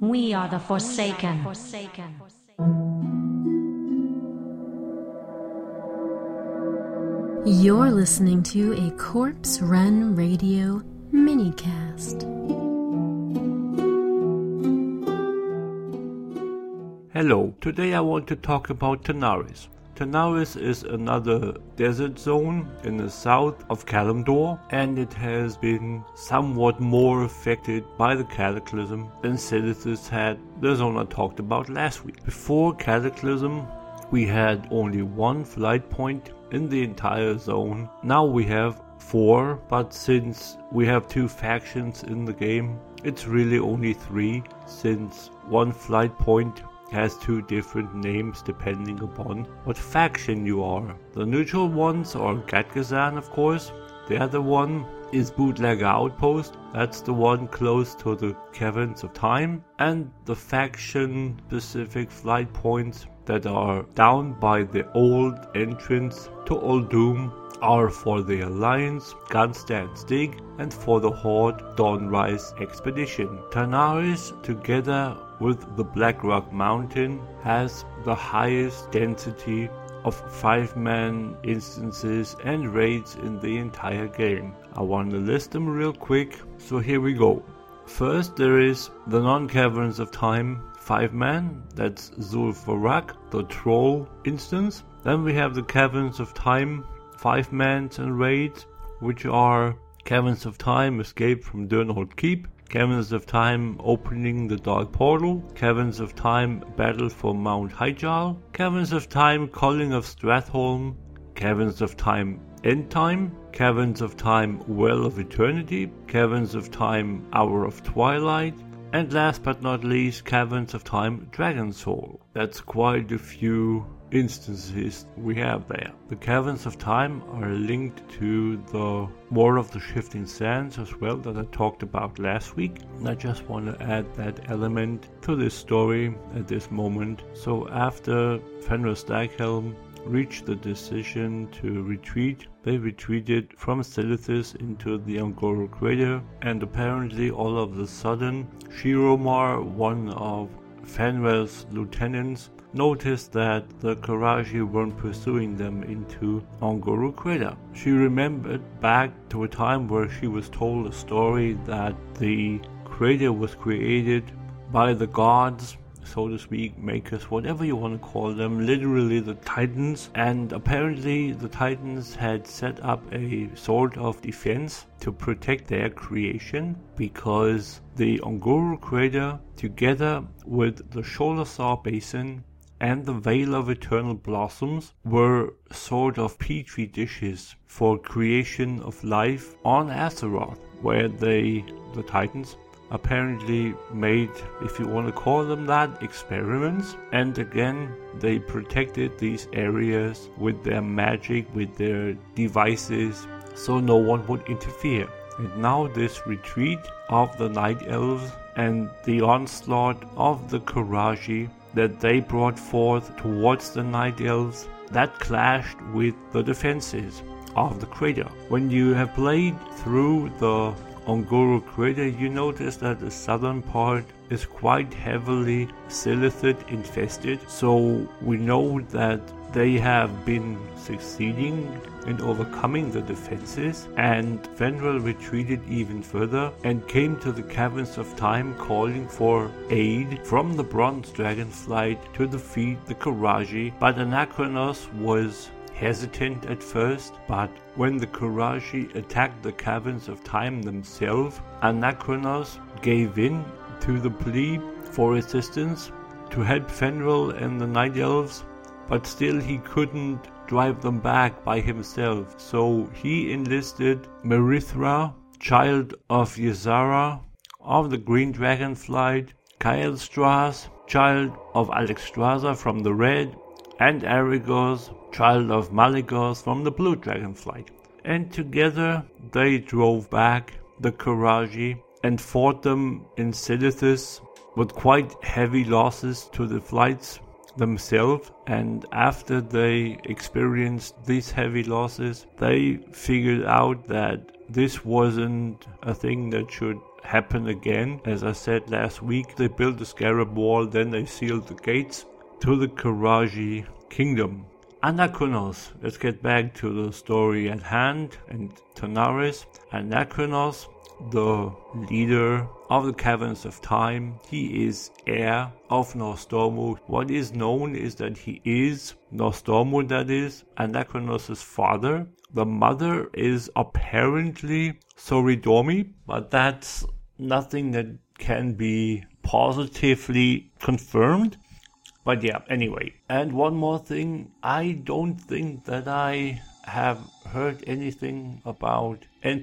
We are the Forsaken. You're listening to a Corpse Run Radio minicast. Hello, today I want to talk about Tanaris. Tanaris is another desert zone in the south of Kalimdor, and it has been somewhat more affected by the Cataclysm than Silithus had, the zone I talked about last week. Before Cataclysm, we had only one flight point in the entire zone. Now we have 4, but since we have 2 factions in the game, it's really only 3, since one flight point has 2 different names depending upon what faction you are. The neutral ones are Gatgazan, of course. The other one is Bootlegger Outpost. That's the one close to the Caverns of Time. And the faction specific flight points that are down by the old entrance to Uldum are for the Alliance, Gunstand Stig, and for the Horde Dawnrise Expedition. Tanaris, together with the Blackrock Mountain, has the highest density of 5-man instances and raids in the entire game. I want to list them real quick, so here we go. First, there is the Non-Caverns of Time 5-man, that's Zul'Farrak, the Troll instance. Then we have the Caverns of Time 5-mans and raids, which are Caverns of Time Escape from Durnhold Keep, Caverns of Time Opening the Dark Portal, Caverns of Time Battle for Mount Hyjal, Caverns of Time Calling of Stratholme, Caverns of Time End Time, Caverns of Time Well of Eternity, Caverns of Time Hour of Twilight, and last but not least, Caverns of Time Dragon Soul. That's quite a few instances we have there. The Caverns of Time are linked to the War of the Shifting Sands as well that I talked about last week. And I just want to add that element to this story at this moment. So after Fenrir Staghelm reached the decision to retreat, they retreated from Silithus into the Un'Goro crater, and apparently all of a sudden Shiromar, one of Fenrir's lieutenants, noticed that the Karaji weren't pursuing them into Un'Goro crater. She remembered back to a time where she was told a story that the crater was created by the gods, so to speak, makers, whatever you want to call them, literally the Titans, and apparently the Titans had set up a sort of defense to protect their creation, because the Un'Goro crater, together with the Sholazar Basin and the Veil of Eternal Blossoms, were sort of petri dishes for creation of life on Azeroth, where the Titans apparently made, if you want to call them that, experiments. And again, they protected these areas with their magic, with their devices, so no one would interfere. And now this retreat of the Night Elves and the onslaught of the Karaji that they brought forth towards the Night Elves, that clashed with the defenses of the crater. When you have played through the Un'Goro crater, you notice that the southern part is quite heavily Silithid infested, so we know that they have been succeeding in overcoming the defenses, and Fenrir retreated even further and came to the Caverns of Time, calling for aid from the Bronze Dragonflight to defeat the Karaji. But Anachronos was hesitant at first, but when the Karaji attacked the Caverns of Time themselves, Anachronos gave in to the plea for assistance to help Fenrir and the Night Elves, but still he couldn't drive them back by himself, so he enlisted Merithra, child of Ysara, of the Green Dragonflight, Kael'Stras, child of Alexstrasza from the Red, and Arygos, child of Malygos from the Blue Dragonflight. And together they drove back the Karaji and fought them in Silithus with quite heavy losses to the flights themselves. And after they experienced these heavy losses, they figured out that this wasn't a thing that should happen again. As I said last week, they built the Scarab Wall, then they sealed the gates to the Karaji kingdom. Anachronos. Let's get back to the story at hand and Tanaris. Anachronos, the leader of the Caverns of Time, he is heir of Nostromo. What is known is that he is Nostromo, that is Anachronos' father. The mother is apparently Soridomi, but that's nothing that can be positively confirmed. But yeah, anyway. And one more thing, I don't think that I have heard anything about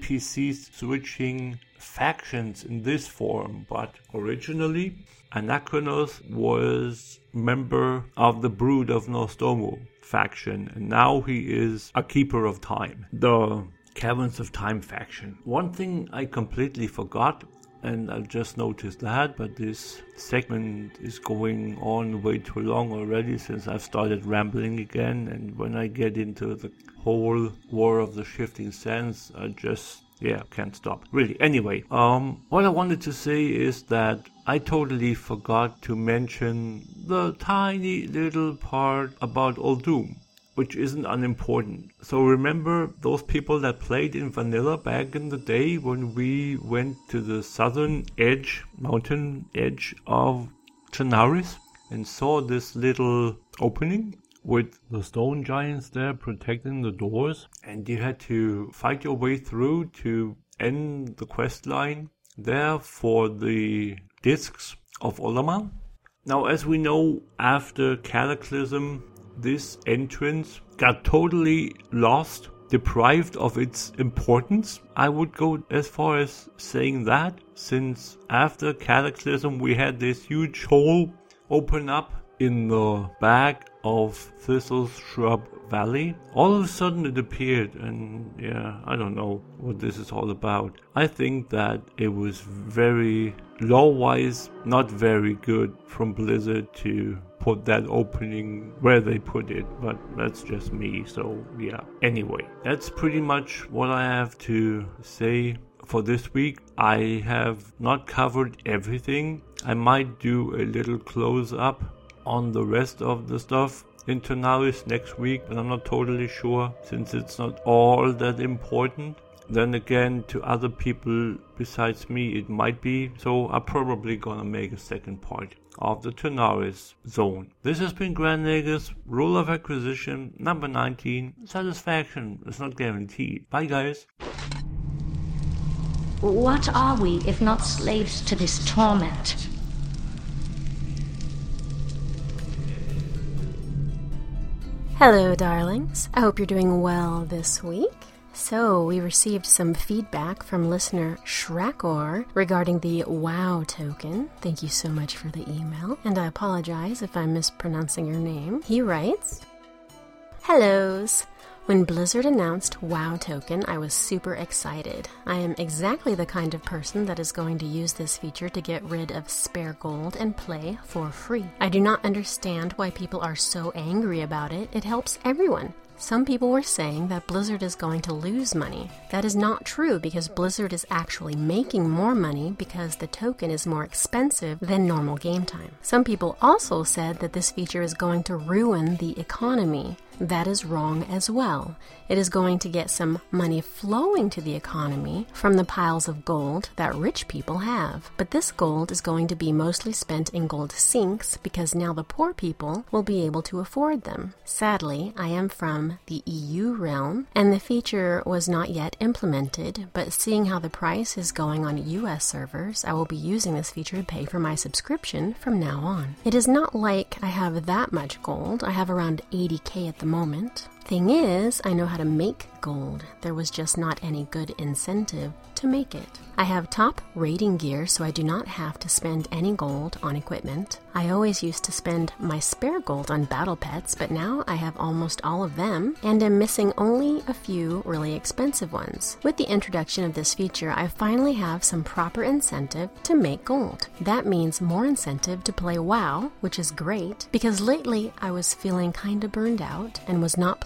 NPCs switching factions in this form, but originally Anachronos was member of the Brood of Nostromo faction, and now he is a Keeper of Time, the Caverns of Time faction. One thing I completely forgot, and I just noticed that, but this segment is going on way too long already since I've started rambling again, and when I get into the whole War of the Shifting Sands, I just can't stop. Really. Anyway, what I wanted to say is that I totally forgot to mention the tiny little part about Uldum, which isn't unimportant. So remember those people that played in vanilla back in the day when we went to the southern edge, mountain edge of Tanaris and saw this little opening with the stone giants there protecting the doors, and you had to fight your way through to end the quest line there for the discs of Ulaman. Now, as we know, after Cataclysm, this entrance got totally lost, deprived of its importance. I would go as far as saying that, since after Cataclysm we had this huge hole open up in the back of Thistle's Shrub Valley. All of a sudden it appeared, and I don't know what this is all about. I think that it was very lore-wise not very good from Blizzard to put that opening where they put it, but that's just me, so yeah. Anyway, that's pretty much what I have to say for this week. I have not covered everything. I might do a little close-up on the rest of the stuff in Tanaris next week, but I'm not totally sure since it's not all that important. Then again, to other people besides me it might be, so I'm probably gonna make a second part of the Tanaris zone. This has been Grand Nagus, Rule of Acquisition number 19. Satisfaction is not guaranteed. Bye guys. What are we if not slaves to this torment? Hello, darlings. I hope you're doing well this week. So, we received some feedback from listener Shrakor regarding the WoW token. Thank you so much for the email, and I apologize if I'm mispronouncing your name. He writes, Hellos. When Blizzard announced WoW token, I was super excited. I am exactly the kind of person that is going to use this feature to get rid of spare gold and play for free. I do not understand why people are so angry about it. It helps everyone. Some people were saying that Blizzard is going to lose money. That is not true because Blizzard is actually making more money because the token is more expensive than normal game time. Some people also said that this feature is going to ruin the economy. That is wrong as well. It is going to get some money flowing to the economy from the piles of gold that rich people have. But this gold is going to be mostly spent in gold sinks because now the poor people will be able to afford them. Sadly, I am from the EU realm and the feature was not yet implemented, but seeing how the price is going on US servers, I will be using this feature to pay for my subscription from now on. It is not like I have that much gold. I have around 80k at the moment. Thing is, I know how to make gold. There was just not any good incentive to make it. I have top rating gear, so I do not have to spend any gold on equipment. I always used to spend my spare gold on battle pets, but now I have almost all of them, and am missing only a few really expensive ones. With the introduction of this feature, I finally have some proper incentive to make gold. That means more incentive to play WoW, which is great, because lately I was feeling kinda burned out and was not playing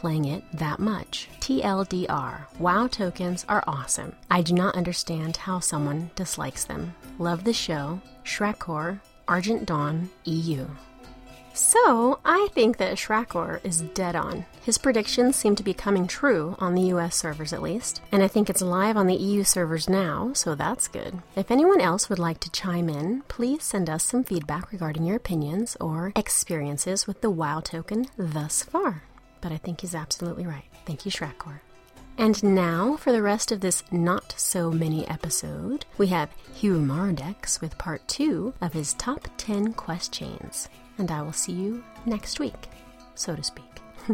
playing it that much. TLDR, WoW tokens are awesome. I do not understand how someone dislikes them. Love the show. Shrakor, Argent Dawn, EU. So, I think that Shrakor is dead on. His predictions seem to be coming true on the US servers at least, and I think it's live on the EU servers now, so that's good. If anyone else would like to chime in, please send us some feedback regarding your opinions or experiences with the WoW token thus far. But I think he's absolutely right. Thank you, Shrakor. And now, for the rest of this not-so-mini episode, we have Hugh Mardex with part 2 of his top 10 quest chains. And I will see you next week, so to speak.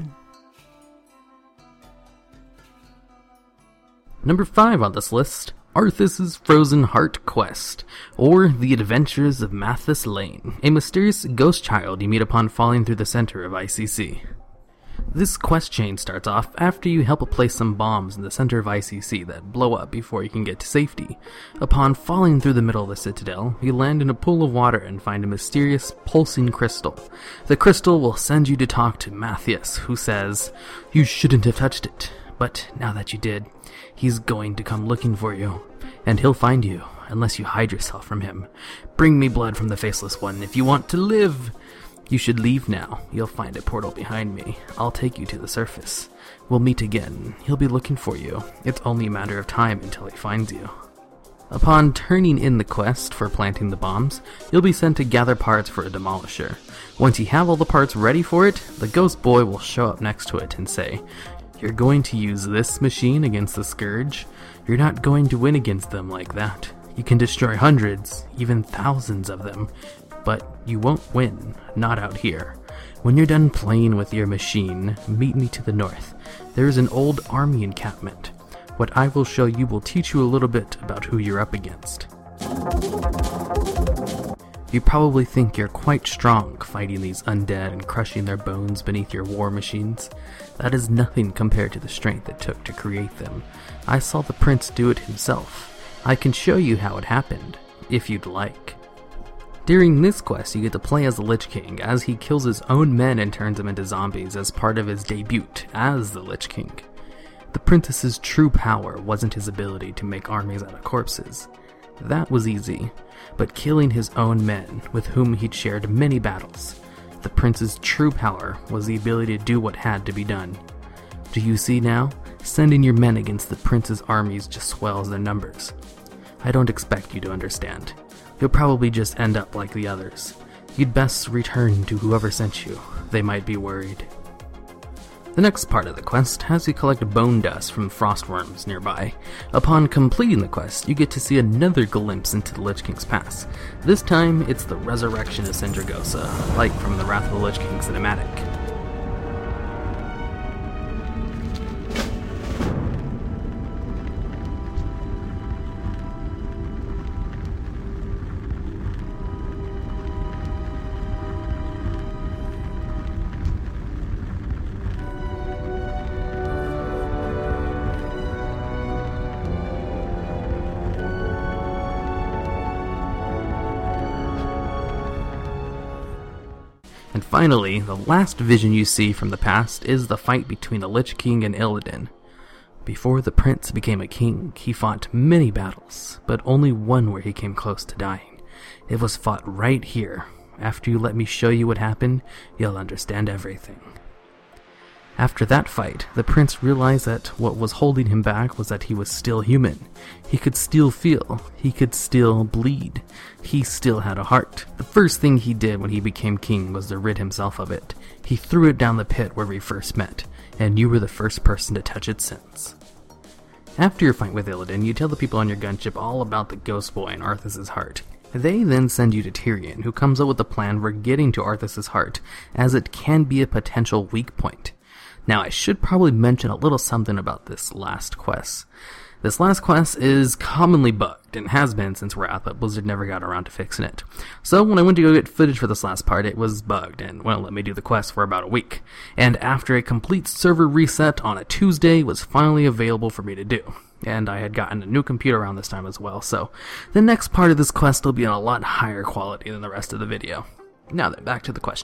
Number 5 on this list, Arthas' Frozen Heart Quest, or The Adventures of Mathis Lane, a mysterious ghost child you meet upon falling through the center of ICC. This quest chain starts off after you help place some bombs in the center of ICC that blow up before you can get to safety. Upon falling through the middle of the citadel, you land in a pool of water and find a mysterious pulsing crystal. The crystal will send you to talk to Matthias, who says, "You shouldn't have touched it, but now that you did, he's going to come looking for you, and he'll find you, unless you hide yourself from him. Bring me blood from the Faceless One if you want to live. You should leave now. You'll find a portal behind me. I'll take you to the surface. We'll meet again. He'll be looking for you. It's only a matter of time until he finds you." Upon turning in the quest for planting the bombs, you'll be sent to gather parts for a demolisher. Once you have all the parts ready for it, the ghost boy will show up next to it and say, "You're going to use this machine against the Scourge? You're not going to win against them like that. You can destroy hundreds, even thousands of them, but you won't win, not out here. When you're done playing with your machine, meet me to the north. There is an old army encampment. What I will show you will teach you a little bit about who you're up against." You probably think you're quite strong fighting these undead and crushing their bones beneath your war machines. That is nothing compared to the strength it took to create them. I saw the prince do it himself. I can show you how it happened, if you'd like. During this quest, you get to play as the Lich King, as he kills his own men and turns them into zombies as part of his debut as the Lich King. The princess's true power wasn't his ability to make armies out of corpses. That was easy, but killing his own men, with whom he'd shared many battles. The prince's true power was the ability to do what had to be done. Do you see now? Sending your men against the prince's armies just swells their numbers. I don't expect you to understand. You'll probably just end up like the others. You'd best return to whoever sent you. They might be worried. The next part of the quest has you collect bone dust from frostworms nearby. Upon completing the quest, you get to see another glimpse into the Lich King's past. This time, it's the resurrection of Sindragosa, like from the Wrath of the Lich King cinematic. And finally, the last vision you see from the past is the fight between the Lich King and Illidan. Before the prince became a king, he fought many battles, but only one where he came close to dying. It was fought right here. After you let me show you what happened, you'll understand everything. After that fight, the prince realized that what was holding him back was that he was still human. He could still feel. He could still bleed. He still had a heart. The first thing he did when he became king was to rid himself of it. He threw it down the pit where we first met, and you were the first person to touch it since. After your fight with Illidan, you tell the people on your gunship all about the Ghost Boy and Arthas' heart. They then send you to Tyrion, who comes up with a plan for getting to Arthas' heart, as it can be a potential weak point. Now, I should probably mention a little something about this last quest. This last quest is commonly bugged, and has been since Wrath, but Blizzard never got around to fixing it. So when I went to go get footage for this last part, it was bugged, and wouldn't let me do the quest for about a week. And after a complete server reset on a Tuesday, it was finally available for me to do. And I had gotten a new computer around this time as well, so the next part of this quest will be on a lot higher quality than the rest of the video. Now then, back to the quest chain.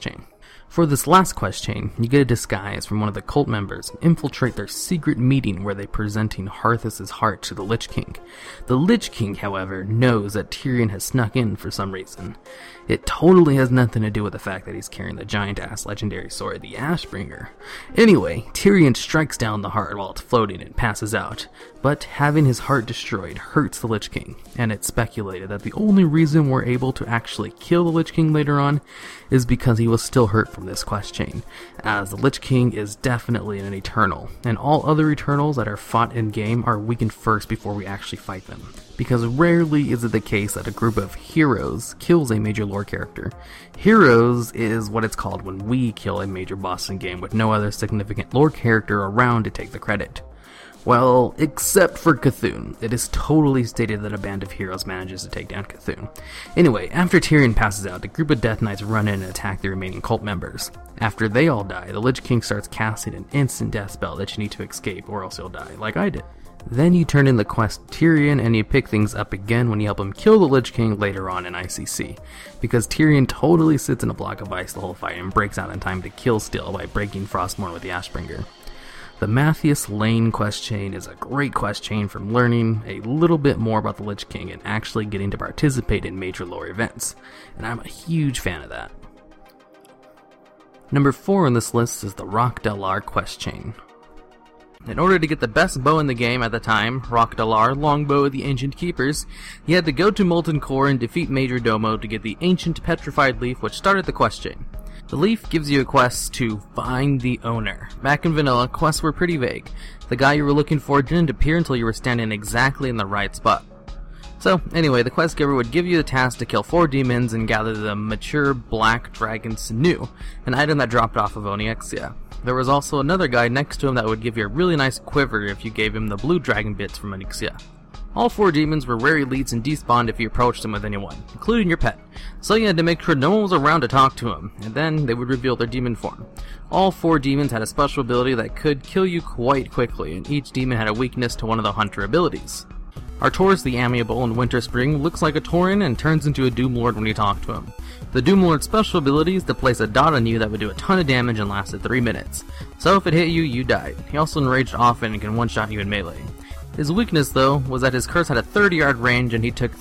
For this last quest chain, you get a disguise from one of the cult members and infiltrate their secret meeting where they're presenting Arthas' heart to the Lich King. The Lich King, however, knows that Tyrion has snuck in for some reason. It totally has nothing to do with the fact that he's carrying the giant-ass legendary sword, the Ashbringer. Anyway, Tyrion strikes down the heart while it's floating and passes out, but having his heart destroyed hurts the Lich King, and it's speculated that the only reason we're able to actually kill the Lich King later on is because he was still hurt from this quest chain, as the Lich King is definitely an Eternal, and all other Eternals that are fought in-game are weakened first before we actually fight them. Because rarely is it the case that a group of heroes kills a major lore character. Heroes is what it's called when we kill a major boss in-game with no other significant lore character around to take the credit. Well, except for Cthulhu. It is totally stated that a band of heroes manages to take down Cthulhu. Anyway, after Tyrion passes out, the group of Death Knights run in and attack the remaining cult members. After they all die, the Lich King starts casting an instant death spell that you need to escape or else you'll die, like I did. Then you turn in the quest Tyrion and you pick things up again when you help him kill the Lich King later on in ICC. Because Tyrion totally sits in a block of ice the whole fight and breaks out in time to kill Still by breaking Frostmourne with the Ashbringer. The Matthias Lane quest chain is a great quest chain from learning a little bit more about the Lich King and actually getting to participate in major lore events, and I'm a huge fan of that. Number 4 on this list is the Rock Dalar quest chain. In order to get the best bow in the game at the time, Rock Dalar, Longbow of the Ancient Keepers, he had to go to Molten Core and defeat Major Domo to get the Ancient Petrified Leaf, which started the quest chain. The leaf gives you a quest to find the owner. Back in vanilla, quests were pretty vague. The guy you were looking for didn't appear until you were standing exactly in the right spot. So, anyway, the quest giver would give you the task to kill 4 demons and gather the mature black dragon Sinew, an item that dropped off of Onyxia. There was also another guy next to him that would give you a really nice quiver if you gave him the blue dragon bits from Onyxia. All 4 demons were rare elites and despawned if you approached them with anyone, including your pet, so you had to make sure no one was around to talk to them, and then they would reveal their demon form. All 4 demons had a special ability that could kill you quite quickly, and each demon had a weakness to one of the hunter abilities. Artoris the Amiable in Winter Spring looks like a Tauren and turns into a Doomlord when you talk to him. The Doomlord's special ability is to place a dot on you that would do a ton of damage and lasted 3 minutes. So if it hit you, you died. He also enraged often and can one-shot you in melee. His weakness, though, was that his curse had a 30-yard range and he took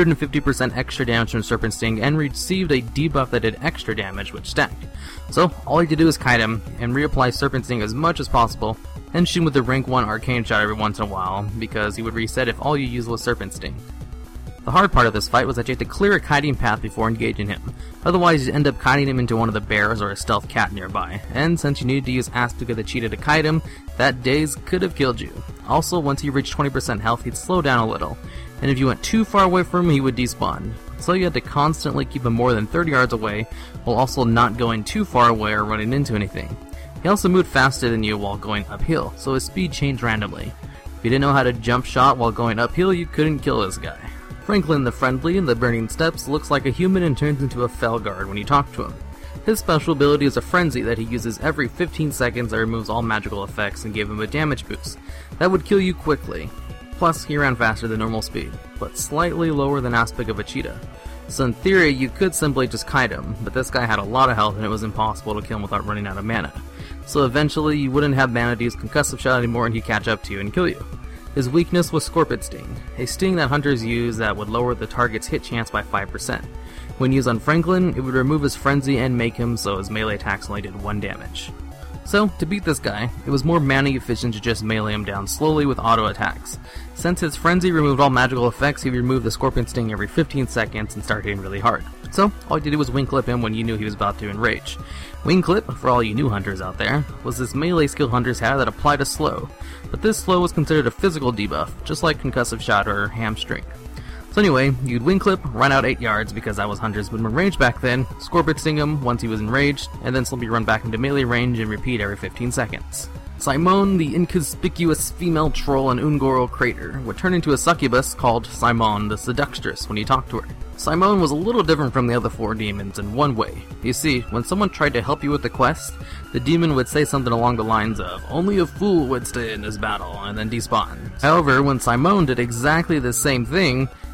350% extra damage from Serpent Sting and received a debuff that did extra damage, which stacked. So all you had to do is kite him and reapply Serpent Sting as much as possible and shoot him with the rank 1 arcane shot every once in a while, because he would reset if all you used was Serpent Sting. The hard part of this fight was that you had to clear a kiting path before engaging him, otherwise you'd end up kiting him into one of the bears or a stealth cat nearby, and since you needed to use Astuga the Cheetah to kite him, that daze could have killed you. Also, once he reached 20% health, he'd slow down a little, and if you went too far away from him, he would despawn. So you had to constantly keep him more than 30 yards away, while also not going too far away or running into anything. He also moved faster than you while going uphill, so his speed changed randomly. If you didn't know how to jump shot while going uphill, you couldn't kill this guy. Franklin the Friendly in the Burning Steppes looks like a human and turns into a Felguard when you talk to him. His special ability is a Frenzy that he uses every 15 seconds that removes all magical effects and gave him a damage boost. That would kill you quickly. Plus, he ran faster than normal speed, but slightly lower than Aspect of a Cheetah. So in theory, you could simply just kite him, but this guy had a lot of health and it was impossible to kill him without running out of mana. So eventually, you wouldn't have mana to use Concussive Shot anymore and he'd catch up to you and kill you. His weakness was Scorpid Sting, a sting that hunters use that would lower the target's hit chance by 5%. When used on Franklin, it would remove his Frenzy and make him so his melee attacks only did 1 damage. So, to beat this guy, it was more mana efficient to just melee him down slowly with auto attacks. Since his Frenzy removed all magical effects, he would remove the Scorpion Sting every 15 seconds and start hitting really hard. So, all you did was Wing Clip him when you knew he was about to enrage. Wing Clip, for all you new hunters out there, was this melee skill hunters had that applied a slow, but this slow was considered a physical debuff, just like Concussive Shot or Hamstring. So anyway, you'd Wing Clip, run out 8 yards because that was hunters minimum range back then, Scorpion Sting him once he was enraged, and then slowly run back into melee range and repeat every 15 seconds. Simone, the inconspicuous female troll in Ungoro Crater, would turn into a succubus called Simone the Seductress when you talked to her. Simone was a little different from the other 4 demons in one way. You see, when someone tried to help you with the quest, the demon would say something along the lines of, "Only a fool would stay in this battle," and then despawn. However, when Simone did exactly the same thing,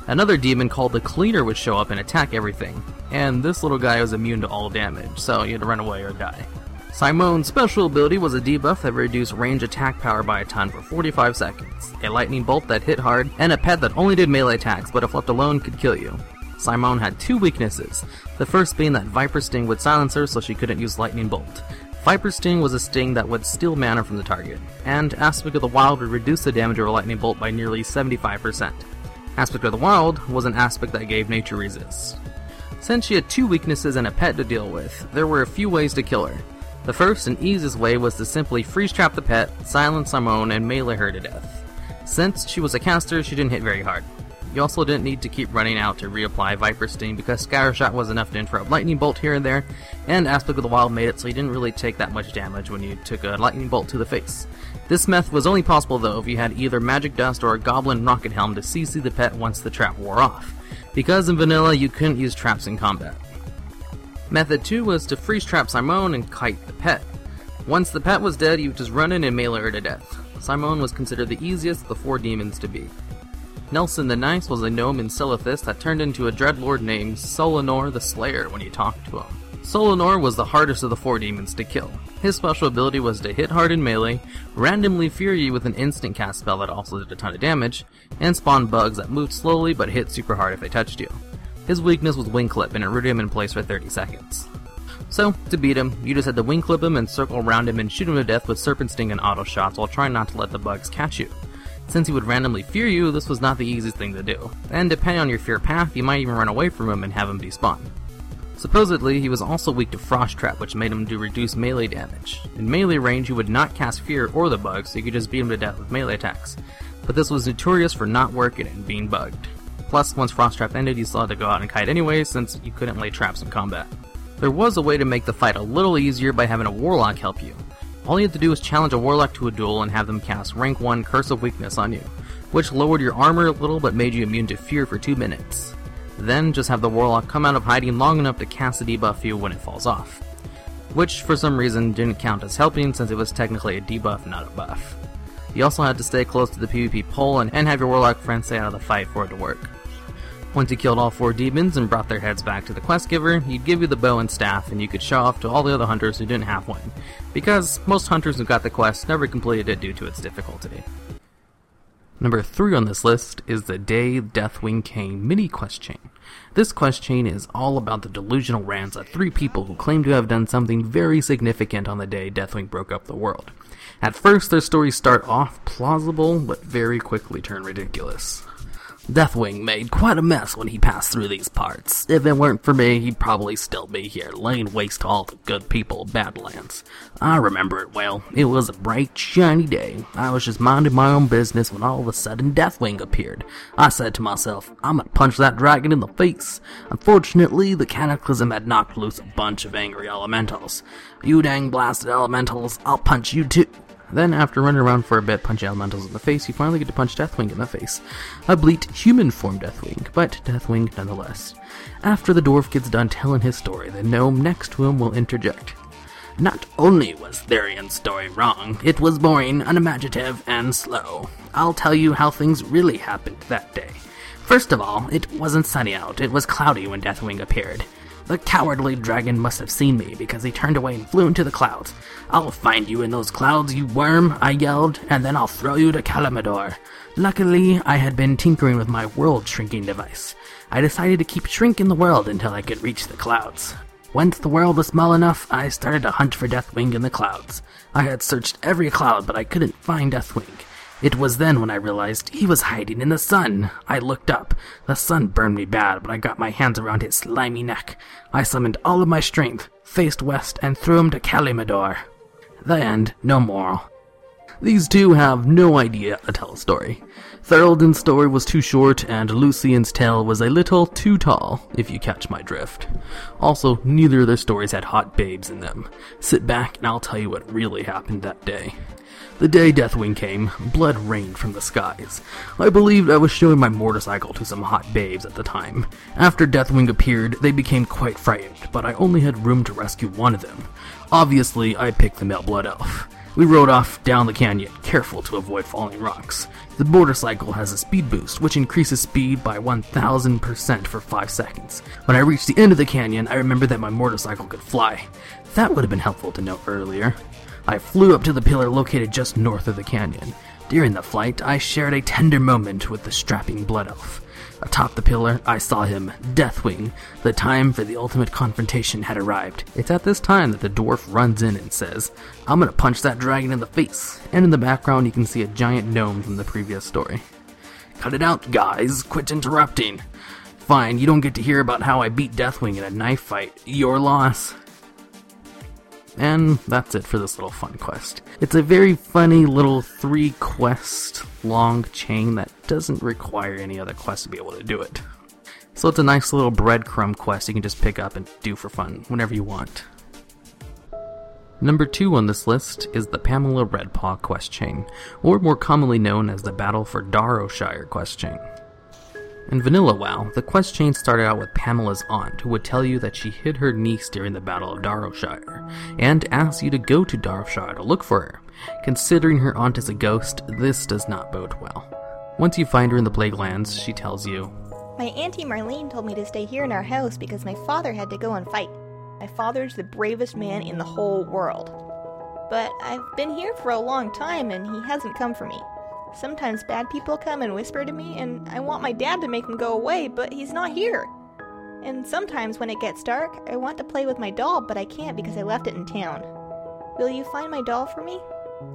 Another demon called the Cleaner would show up and attack everything, and this little guy was immune to all damage, so you had to run away or die. Simone's special ability was a debuff that reduced range attack power by a ton for 45 seconds, a lightning bolt that hit hard, and a pet that only did melee attacks but if left alone could kill you. Simone had 2 weaknesses, the first being that Viper Sting would silence her so she couldn't use Lightning Bolt. Viper Sting was a sting that would steal mana from the target, and Aspect of the Wild would reduce the damage of a Lightning Bolt by nearly 75%. Aspect of the Wild was an aspect that gave nature resist. Since she had 2 weaknesses and a pet to deal with, there were a few ways to kill her. The first and easiest way was to simply freeze trap the pet, silence Simone, and melee her to death. Since she was a caster, she didn't hit very hard. You also didn't need to keep running out to reapply Viper Sting because Scatter Shot was enough to interrupt Lightning Bolt here and there, and Aspect of the Wild made it so you didn't really take that much damage when you took a Lightning Bolt to the face. This method was only possible though if you had either Magic Dust or a Goblin Rocket Helm to CC the pet once the trap wore off, because in vanilla you couldn't use traps in combat. Method 2 was to freeze trap Simone and kite the pet. Once the pet was dead, you would just run in and melee her to death. Simone was considered the easiest of the 4 demons to beat. Nelson the Nice was a gnome in Silithus that turned into a dreadlord named Solanor the Slayer when you talked to him. Solanor was the hardest of the 4 demons to kill. His special ability was to hit hard in melee, randomly fear you with an instant cast spell that also did a ton of damage, and spawn bugs that moved slowly but hit super hard if they touched you. His weakness was Wing Clip, and it rooted him in place for 30 seconds. So, to beat him, you just had to Wing Clip him and circle around him and shoot him to death with Serpent Sting and auto shots while trying not to let the bugs catch you. Since he would randomly fear you, this was not the easiest thing to do, and depending on your fear path, you might even run away from him and have him despawn. Supposedly, he was also weak to Frost Trap, which made him do reduced melee damage. In melee range, you would not cast fear or the bugs, so you could just beat him to death with melee attacks, but this was notorious for not working and being bugged. Plus, once Frost Trap ended, you still had to go out and kite anyway, since you couldn't lay traps in combat. There was a way to make the fight a little easier by having a Warlock help you. All you had to do was challenge a Warlock to a duel and have them cast rank 1 Curse of Weakness on you, which lowered your armor a little but made you immune to fear for 2 minutes. Then just have the Warlock come out of hiding long enough to cast a debuff you when it falls off, which for some reason didn't count as helping since it was technically a debuff, not a buff. You also had to stay close to the PvP pole and have your Warlock friends stay out of the fight for it to work. Once you killed all 4 demons and brought their heads back to the quest giver, he'd give you the bow and staff and you could show off to all the other hunters who didn't have one, because most hunters who got the quest never completed it due to its difficulty. Number 3 on this list is the Day Deathwing Came mini quest chain. This quest chain is all about the delusional rants of 3 people who claim to have done something very significant on the day Deathwing broke up the world. At first, their stories start off plausible, but very quickly turn ridiculous. Deathwing made quite a mess when he passed through these parts. If it weren't for me, he'd probably still be here, laying waste to all the good people of Badlands. I remember it well. It was a bright, shiny day. I was just minding my own business when all of a sudden Deathwing appeared. I said to myself, I'm gonna punch that dragon in the face. Unfortunately, the Cataclysm had knocked loose a bunch of angry elementals. You dang blasted elementals, I'll punch you too. Then, after running around for a bit punching elementals in the face, you finally get to punch Deathwing in the face. A bleat, human-form Deathwing, but Deathwing nonetheless. After the dwarf gets done telling his story, the gnome next to him will interject. Not only was Therian's story wrong, it was boring, unimaginative, and slow. I'll tell you how things really happened that day. First of all, it wasn't sunny out, it was cloudy when Deathwing appeared. The cowardly dragon must have seen me because he turned away and flew into the clouds. I'll find you in those clouds, you worm, I yelled, and then I'll throw you to Kalimdor. Luckily, I had been tinkering with my world-shrinking device. I decided to keep shrinking the world until I could reach the clouds. Once the world was small enough, I started to hunt for Deathwing in the clouds. I had searched every cloud, but I couldn't find Deathwing. It was then when I realized he was hiding in the sun. I looked up. The sun burned me bad, but I got my hands around his slimy neck. I summoned all of my strength, faced west, and threw him to Kalimdor. The end. No moral. These two have no idea how to tell a story. Thorolden's story was too short, and Lucien's tale was a little too tall, if you catch my drift. Also, neither of their stories had hot babes in them. Sit back and I'll tell you what really happened that day. The day Deathwing came, blood rained from the skies. I believed I was showing my motorcycle to some hot babes at the time. After Deathwing appeared, they became quite frightened, but I only had room to rescue one of them. Obviously, I picked the male blood elf. We rode off down the canyon, careful to avoid falling rocks. The motorcycle has a speed boost, which increases speed by 1000% for 5 seconds. When I reached the end of the canyon, I remembered that my motorcycle could fly. That would have been helpful to know earlier. I flew up to the pillar located just north of the canyon. During the flight, I shared a tender moment with the strapping blood elf. Atop the pillar, I saw him, Deathwing. The time for the ultimate confrontation had arrived. It's at this time that the dwarf runs in and says, "I'm gonna punch that dragon in the face." And in the background, you can see a giant gnome from the previous story. "Cut it out, guys. Quit interrupting." "Fine, you don't get to hear about how I beat Deathwing in a knife fight. Your loss." And that's it for this little fun quest. It's a very funny little 3-quest long chain that doesn't require any other quest to be able to do it. So it's a nice little breadcrumb quest you can just pick up and do for fun whenever you want. Number 2 on this list is the Pamela Redpaw quest chain, or more commonly known as the Battle for Darrowshire quest chain. In Vanilla WoW, the quest chain started out with Pamela's aunt, who would tell you that she hid her niece during the Battle of Darrowshire, and asked you to go to Darrowshire to look for her. Considering her aunt is a ghost, this does not bode well. Once you find her in the Plague Lands, she tells you, "My Auntie Marlene told me to stay here in our house because my father had to go and fight. My father's the bravest man in the whole world. But I've been here for a long time and he hasn't come for me. Sometimes bad people come and whisper to me, and I want my dad to make them go away, but he's not here. And sometimes when it gets dark, I want to play with my doll, but I can't because I left it in town. Will you find my doll for me?"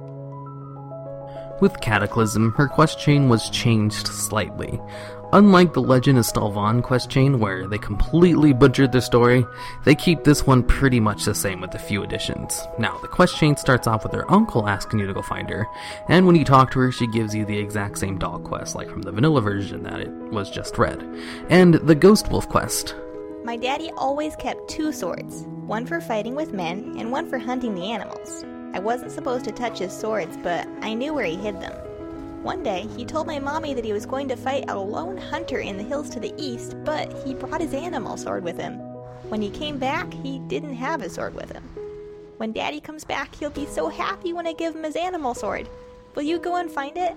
With Cataclysm, her quest chain was changed slightly. Unlike the Legend of Stalvan quest chain, where they completely butchered the story, they keep this one pretty much the same with a few additions. Now, the quest chain starts off with her uncle asking you to go find her, and when you talk to her, she gives you the exact same doll quest, like from the vanilla version that it was just read. And the Ghost Wolf quest. "My daddy always kept 2 swords, one for fighting with men and one for hunting the animals. I wasn't supposed to touch his swords, but I knew where he hid them. One day, he told my mommy that he was going to fight a lone hunter in the hills to the east, but he brought his animal sword with him. When he came back, he didn't have his sword with him. When Daddy comes back, he'll be so happy when I give him his animal sword. Will you go and find it?"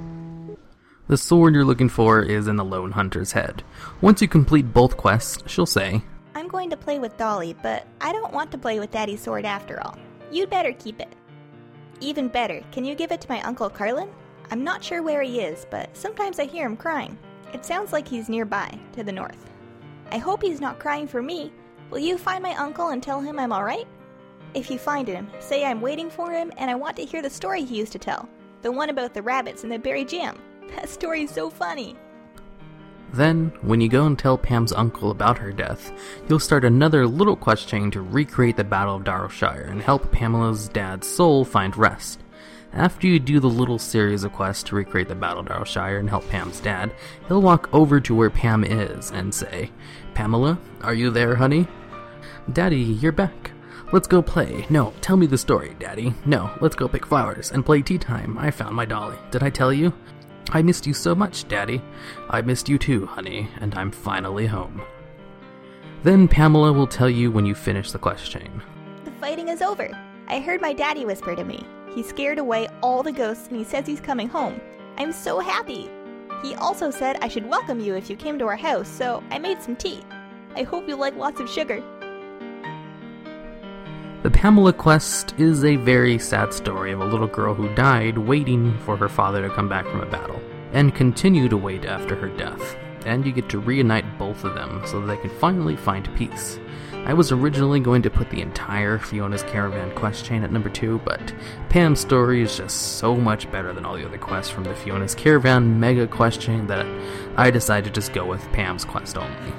The sword you're looking for is in the lone hunter's head. Once you complete both quests, she'll say, "I'm going to play with Dolly, but I don't want to play with Daddy's sword after all. You'd better keep it. Even better, can you give it to my Uncle Carlin? I'm not sure where he is, but sometimes I hear him crying. It sounds like he's nearby, to the north. I hope he's not crying for me. Will you find my uncle and tell him I'm alright? If you find him, say I'm waiting for him and I want to hear the story he used to tell. The one about the rabbits and the berry jam. That story's so funny." Then, when you go and tell Pam's uncle about her death, you'll start another little quest chain to recreate the Battle of Darrowshire and help Pamela's dad's soul find rest. After you do the little series of quests to recreate the Battle of Darrowshire and help Pam's dad, he'll walk over to where Pam is and say, "Pamela, are you there, honey?" "Daddy, you're back. Let's go play." "No, tell me the story, Daddy." "No, let's go pick flowers and play tea time. I found my dolly. Did I tell you?" "I missed you so much, Daddy." "I missed you too, honey, and I'm finally home." Then Pamela will tell you when you finish the quest chain. "The fighting is over. I heard my daddy whisper to me. He scared away all the ghosts and he says he's coming home. I'm so happy. He also said I should welcome you if you came to our house, so I made some tea. I hope you like lots of sugar." The Pamela quest is a very sad story of a little girl who died waiting for her father to come back from a battle, and continue to wait after her death, and you get to reunite both of them so that they can finally find peace. I was originally going to put the entire Fiona's Caravan quest chain at number 2, but Pam's story is just so much better than all the other quests from the Fiona's Caravan mega quest chain that I decided to just go with Pam's quest only.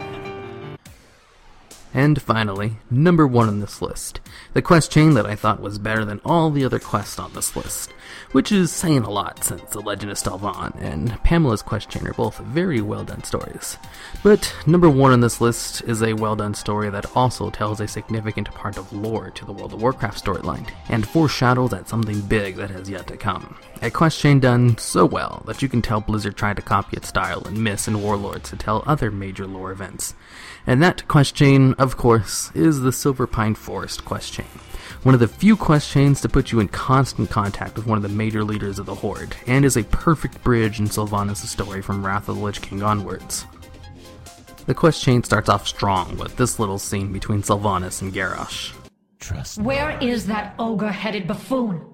And finally, number 1 on this list, the quest chain that I thought was better than all the other quests on this list, which is saying a lot since The Legend of Stalvan and Pamela's quest chain are both very well done stories. But number 1 on this list is a well done story that also tells a significant part of lore to the World of Warcraft storyline, and foreshadows at something big that has yet to come. A quest chain done so well that you can tell Blizzard tried to copy its style in Myths and Warlords to tell other major lore events. And that quest chain, of course, is the Silverpine Forest quest chain. one of the few quest chains to put you in constant contact with one of the major leaders of the Horde, and is a perfect bridge in Sylvanas' story from Wrath of the Lich King onwards. The quest chain starts off strong with this little scene between Sylvanas and Garrosh. Trust. Where is that ogre-headed buffoon?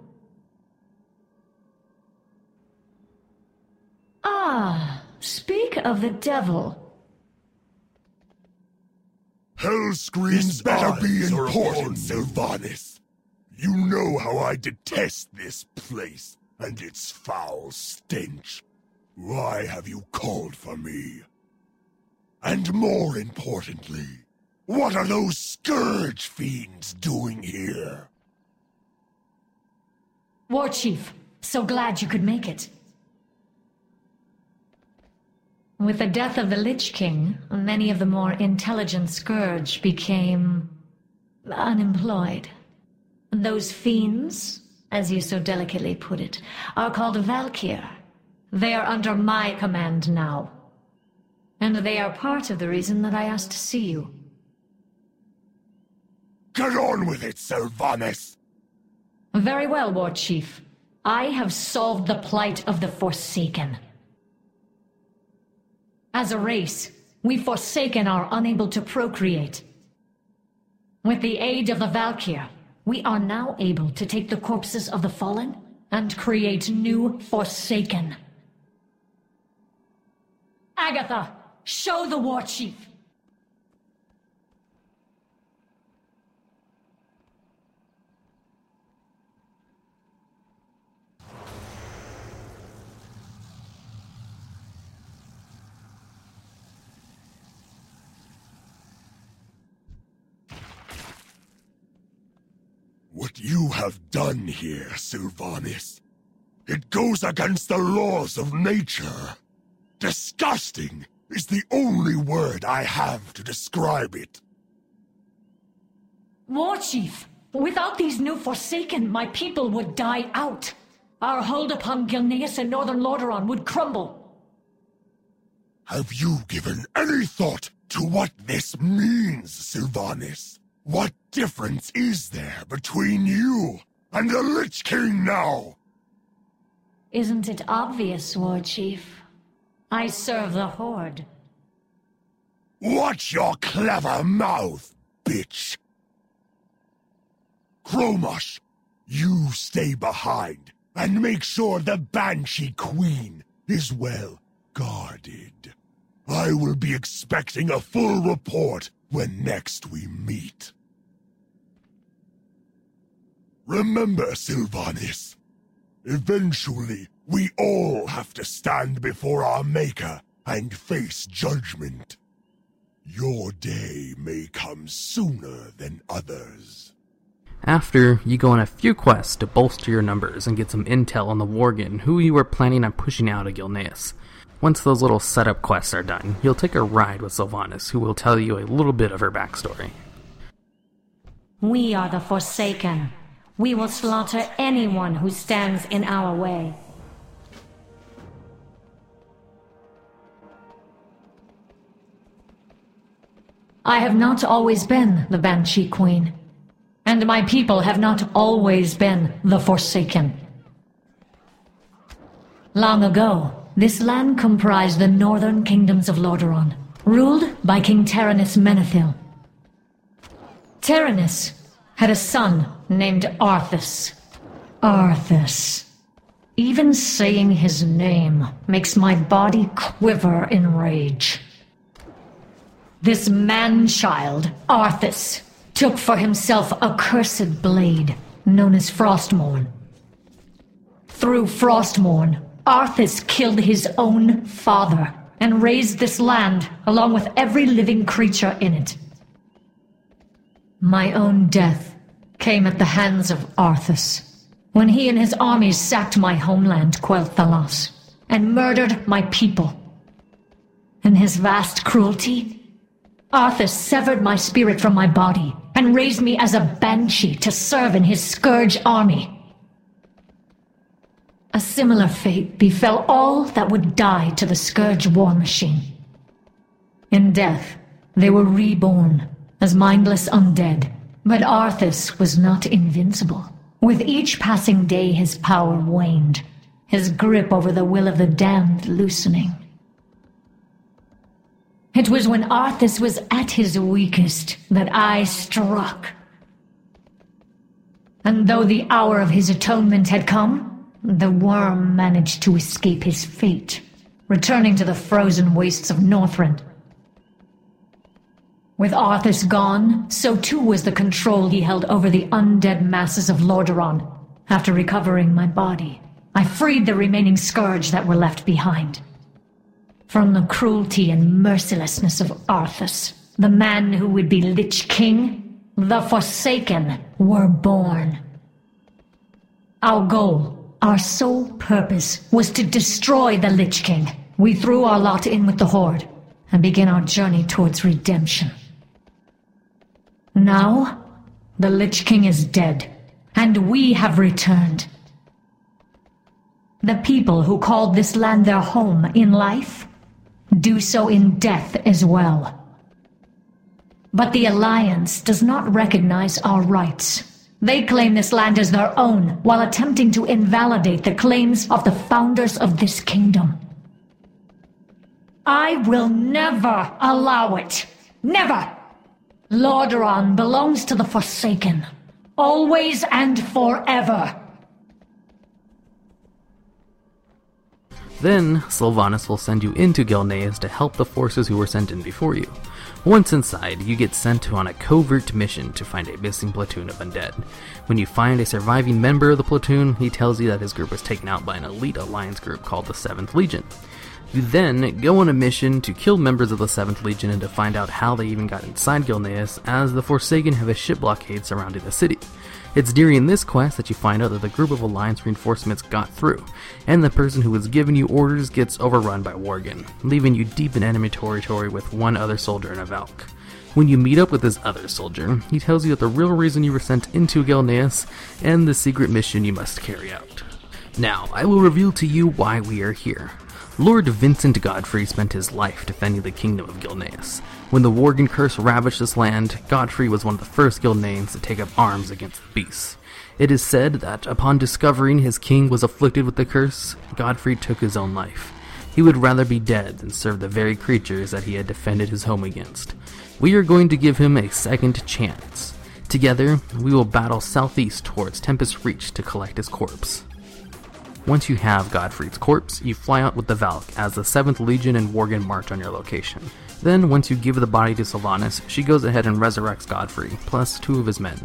Ah, speak of the devil. Hellscream's better be important, Sylvanas. You know how I detest this place and its foul stench. Why have you called for me? And more importantly, what are those scourge fiends doing here? War Chief, so glad you could make it. With the death of the Lich King, many of the more intelligent Scourge became unemployed. Those fiends, as you so delicately put it, are called Valkyr. They are under my command now. And they are part of the reason that I asked to see you. Get on with it, Sylvanas! Very well, War Chief. I have solved the plight of the Forsaken. As a race, we Forsaken are unable to procreate. With the aid of the Valkyr, we are now able to take the corpses of the fallen and create new Forsaken. Agatha, show the War Chief! What you have done here, Sylvanas, it goes against the laws of nature. Disgusting is the only word I have to describe it. War Chief, without these new Forsaken, my people would die out. Our hold upon Gilneas and Northern Lordaeron would crumble. Have you given any thought to what this means, Sylvanas? What difference is there between you and the Lich King now? Isn't it obvious, War Chief? I serve the Horde. Watch your clever mouth, bitch! Chromosh, you stay behind and make sure the Banshee Queen is well guarded. I will be expecting a full report when next we meet. Remember, Sylvanas, eventually we all have to stand before our Maker and face judgment. Your day may come sooner than others. After, you go on a few quests to bolster your numbers and get some intel on the Worgen, who you were planning on pushing out of Gilneas. Once those little setup quests are done, you'll take a ride with Sylvanas, who will tell you a little bit of her backstory. We are the Forsaken. We will slaughter anyone who stands in our way. I have not always been the Banshee Queen, and my people have not always been the Forsaken. Long ago, this land comprised the northern kingdoms of Lordaeron, ruled by King Terenas Menethil. Terenas had a son named Arthas. Arthas. Even saying his name makes my body quiver in rage. This man-child, Arthas, took for himself a cursed blade known as Frostmourne. Through Frostmourne, Arthas killed his own father and raised this land along with every living creature in it. My own death came at the hands of Arthas when he and his armies sacked my homeland, Quel'Thalas, and murdered my people. In his vast cruelty, Arthas severed my spirit from my body and raised me as a banshee to serve in his Scourge army. A similar fate befell all that would die to the Scourge war machine. In death, they were reborn as mindless undead, But Arthas was not invincible. With each passing day his power waned, his grip over the will of the damned loosening. It was when Arthas was at his weakest that I struck. And though the hour of his atonement had come, the worm managed to escape his fate, returning to the frozen wastes of Northrend. With Arthas gone, so too was the control he held over the undead masses of Lordaeron. After recovering my body, I freed the remaining scourge that were left behind. From the cruelty and mercilessness of Arthas, the man who would be Lich King, the Forsaken were born. Our goal, our sole purpose, was to destroy the Lich King. We threw our lot in with the Horde, and began our journey towards redemption. Now, the Lich King is dead, and we have returned. The people who called this land their home in life do so in death as well. But the Alliance does not recognize our rights. They claim this land as their own, while attempting to invalidate the claims of the founders of this kingdom. I will never allow it. Never! Lordaeron belongs to the Forsaken, always and forever. Then, Sylvanas will send you into Gilneas to help the forces who were sent in before you. Once inside, you get sent on a covert mission to find a missing platoon of undead. When you find a surviving member of the platoon, he tells you that his group was taken out by an elite alliance group called the 7th Legion. You then go on a mission to kill members of the 7th Legion and to find out how they even got inside Gilneas, as the Forsaken have a ship blockade surrounding the city. It's during this quest that you find out that the group of Alliance reinforcements got through, and the person who was giving you orders gets overrun by Worgen, leaving you deep in enemy territory with one other soldier and a Valk. When you meet up with this other soldier, he tells you that the real reason you were sent into Gilneas and the secret mission you must carry out. Now, I will reveal to you why we are here. Lord Vincent Godfrey spent his life defending the kingdom of Gilneas. When the Worgen curse ravaged this land, Godfrey was one of the first Gilneans to take up arms against the beasts. It is said that upon discovering his king was afflicted with the curse, Godfrey took his own life. He would rather be dead than serve the very creatures that he had defended his home against. We are going to give him a second chance. Together, we will battle southeast towards Tempest Reach to collect his corpse. Once you have Godfrey's corpse, you fly out with the Valk as the 7th Legion and Worgen march on your location. Then, once you give the body to Sylvanas, she goes ahead and resurrects Godfrey, plus 2 of his men.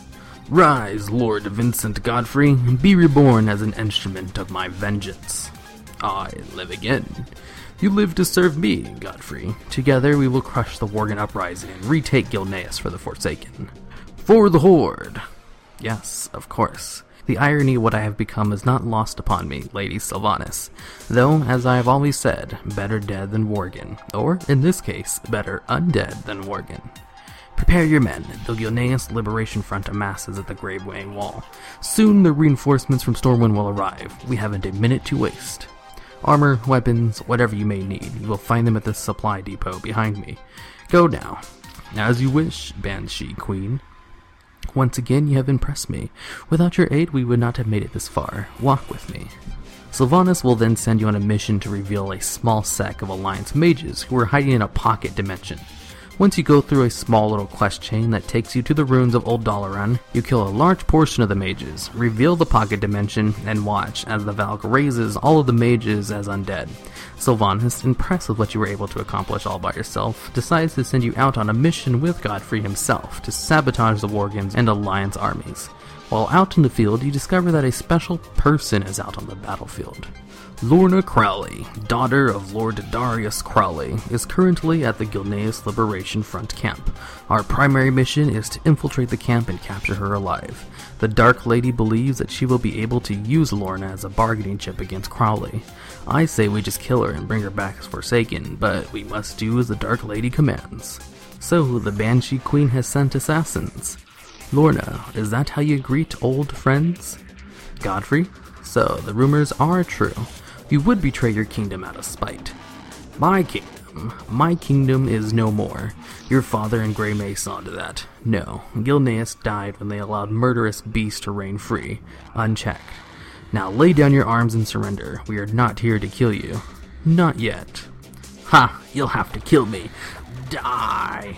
Rise, Lord Vincent Godfrey, be reborn as an instrument of my vengeance. I live again. You live to serve me, Godfrey. Together we will crush the Worgen uprising and retake Gilneas for the Forsaken. For the Horde! Yes, of course. The irony of what I have become is not lost upon me, Lady Sylvanas. Though, as I have always said, better dead than Worgen, or, in this case, better undead than Worgen. Prepare your men, the Gilneas Liberation Front amasses at the Graveway Wall. Soon the reinforcements from Stormwind will arrive. We haven't a minute to waste. Armor, weapons, whatever you may need, you will find them at the supply depot behind me. Go now. As you wish, Banshee Queen. Once again, you have impressed me. Without your aid, we would not have made it this far. Walk with me. Sylvanas will then send you on a mission to reveal a small sect of Alliance mages who are hiding in a pocket dimension. Once you go through a small little quest chain that takes you to the ruins of Old Dalaran, you kill a large portion of the mages, reveal the pocket dimension, and watch as the Valk raises all of the mages as undead. Sylvanas, impressed with what you were able to accomplish all by yourself, decides to send you out on a mission with Godfrey himself to sabotage the Worgens and Alliance armies. While out in the field, you discover that a special person is out on the battlefield. Lorna Crowley, daughter of Lord Darius Crowley, is currently at the Gilneas Liberation Front camp. Our primary mission is to infiltrate the camp and capture her alive. The Dark Lady believes that she will be able to use Lorna as a bargaining chip against Crowley. I say we just kill her and bring her back as Forsaken, but we must do as the Dark Lady commands. So, the Banshee Queen has sent assassins. Lorna, is that how you greet old friends? Godfrey? So, the rumors are true. You would betray your kingdom out of spite. My kingdom? kingdom. My kingdom is no more. Your father and Grey May saw to that. No, Gilneas died when they allowed murderous beasts to reign free, unchecked. Now lay down your arms and surrender. We are not here to kill you. Not yet. Ha! You'll have to kill me. Die!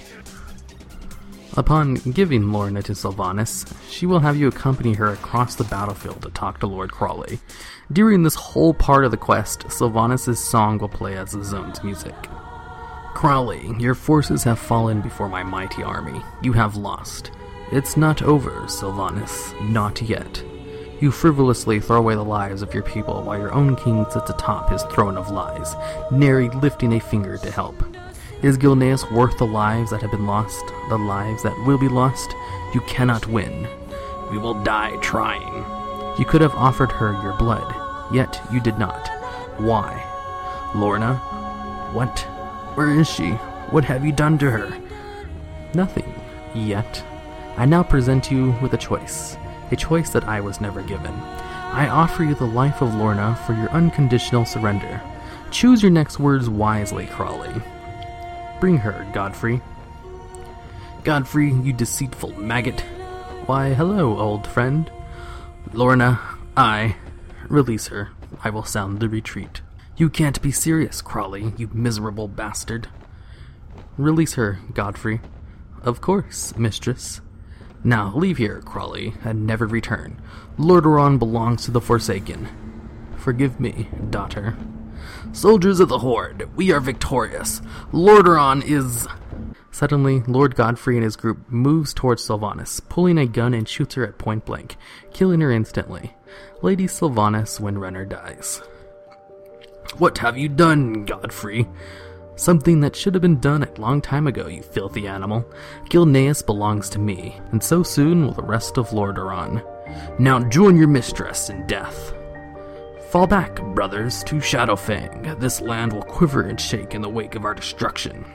Upon giving Lorna to Sylvanas, she will have you accompany her across the battlefield to talk to Lord Crawley. During this whole part of the quest, Sylvanas' song will play as the zone's music. Crawley, your forces have fallen before my mighty army. You have lost. It's not over, Sylvanas. Not yet. You frivolously throw away the lives of your people while your own king sits atop his throne of lies, nary lifting a finger to help. Is Gilneas worth the lives that have been lost, the lives that will be lost? You cannot win. We will die trying. You could have offered her your blood, yet you did not. Why? Lorna? What? Where is she? What have you done to her? Nothing. Yet. I now present you with a choice that I was never given. I offer you the life of Lorna for your unconditional surrender. Choose your next words wisely, Crawley. Bring her, Godfrey. Godfrey, you deceitful maggot. Why, hello, old friend. Lorna, release her. I will sound the retreat. You can't be serious, Crawley, you miserable bastard. Release her, Godfrey. Of course, mistress. Now, leave here, Crawley, and never return. Lordaeron belongs to the Forsaken. Forgive me, daughter. Soldiers of the Horde, we are victorious. Lordaeron is... Suddenly, Lord Godfrey and his group moves towards Sylvanas, pulling a gun and shoots her at point blank, killing her instantly. Lady Sylvanas Windrunner dies. What have you done, Godfrey? Something that should have been done a long time ago, you filthy animal. Gilneas belongs to me, and so soon will the rest of Lordaeron. Now join your mistress in death. Fall back, brothers, to Shadowfang. This land will quiver and shake in the wake of our destruction.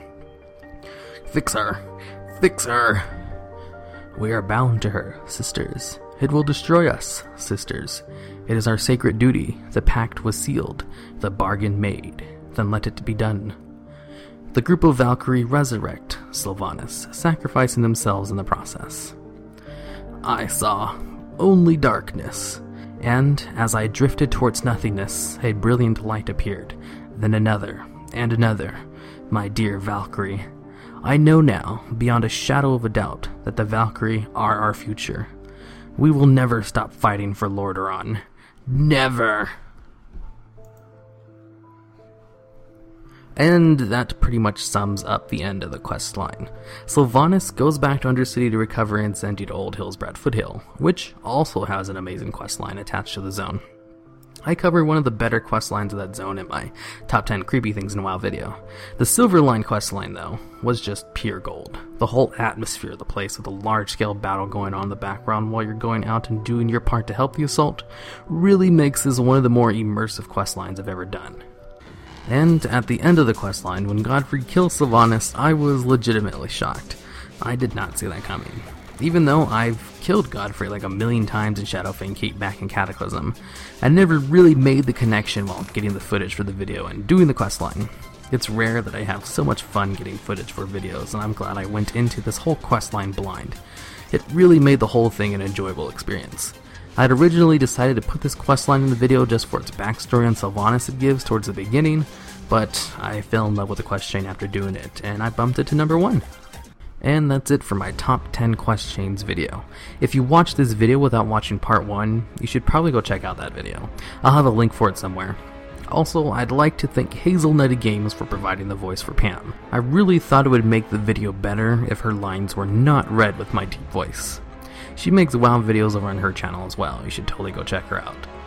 Fix her. Fix her. We are bound to her, sisters. It will destroy us, sisters. It is our sacred duty. The pact was sealed, the bargain made. Then let it be done. The group of Valkyrie resurrect Sylvanas, sacrificing themselves in the process. I saw only darkness. And, as I drifted towards nothingness, a brilliant light appeared, then another, and another. My dear Valkyrie, I know now, beyond a shadow of a doubt, that the Valkyrie are our future. We will never stop fighting for Lordaeron. Never! And that pretty much sums up the end of the quest line. Sylvanas goes back to Undercity to recover and send you to Old Hillsbrad Foothill, which also has an amazing quest line attached to the zone. I covered one of the better quest lines of that zone in my top 10 creepy things in WoW video. The Silverline quest line, though, was just pure gold. The whole atmosphere of the place with a large-scale battle going on in the background while you're going out and doing your part to help the assault really makes this one of the more immersive quest lines I've ever done. And at the end of the questline, when Godfrey kills Sylvanas, I was legitimately shocked. I did not see that coming. Even though I've killed Godfrey like a million times in Shadowfang Keep back in Cataclysm, I never really made the connection while getting the footage for the video and doing the questline. It's rare that I have so much fun getting footage for videos, and I'm glad I went into this whole questline blind. It really made the whole thing an enjoyable experience. I had originally decided to put this questline in the video just for its backstory on Sylvanas it gives towards the beginning, but I fell in love with the quest chain after doing it, and I bumped it to number 1. And that's it for my top 10 quest chains video. If you watched this video without watching part 1, you should probably go check out that video. I'll have a link for it somewhere. Also, I'd like to thank Hazelnutty Games for providing the voice for Pam. I really thought it would make the video better if her lines were not read with my deep voice. She makes WoW videos over on her channel as well, you should totally go check her out.